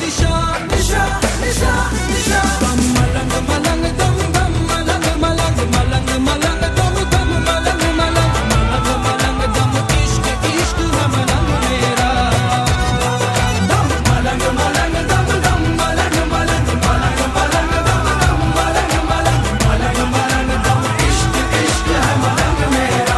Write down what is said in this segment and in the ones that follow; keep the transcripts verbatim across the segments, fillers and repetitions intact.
निशा निशा निशा निशा दम मलंग मलंग दम दम मलंग मलंग मलंग मलंग दम दम मलंग मलंग मलंग मलंग दम इश्क इश्क है मलंग मेरा दम मलंग मलंग दम दम मलंग मलंग मलंग मलंग दम दम मलंग मलंग मलंग मलंग दम इश्क इश्क है मलंग मेरा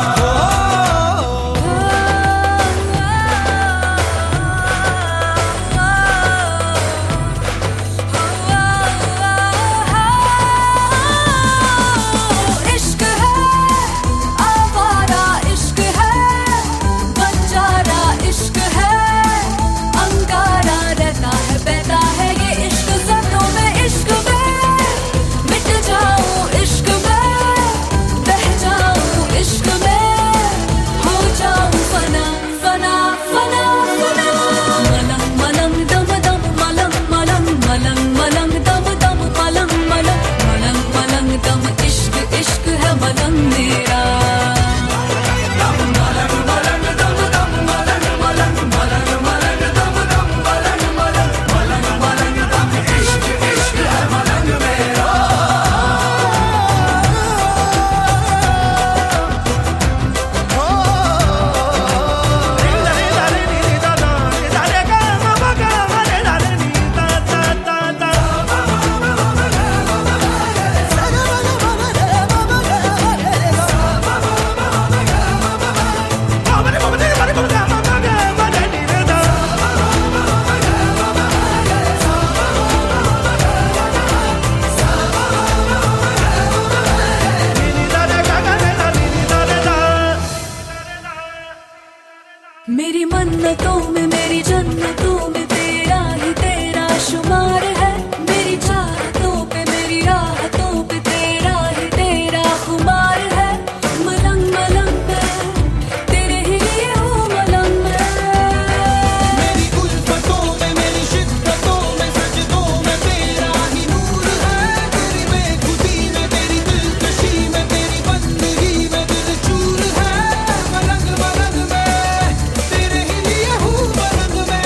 मेरी मन्नतों में मेरी जन्नतों में तेरा ही तेरा शुमार है मेरी चाहतों पे मेरी राहतों पे तेरा ही तेरा खुमार है मलंग मलंग मैं तेरे ही लिए हूँ मलंग मैं मेरी उल्फतों में मेरी शिद्दतों में सजदों में तेरा ही नूर है तेरी बेखुदी में तेरी दिलकशी में तेरी बंदगी में दिल चूर है मलंग मलंग मैं तेरे ही लिए हूँ मलंग मैं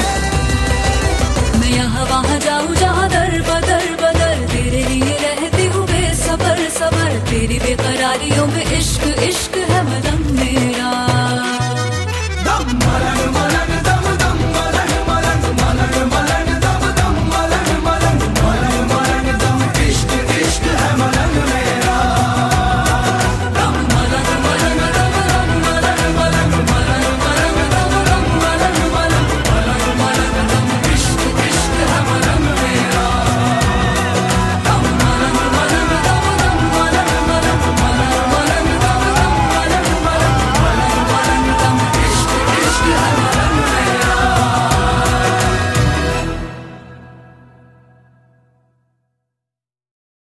मैं यहाँ वहाँ जाऊँ जहाँ दर बदर बदर तेरे लिए रहती हूँ बेसबर सबर तेरी बेकरारियों में इश्क इश्क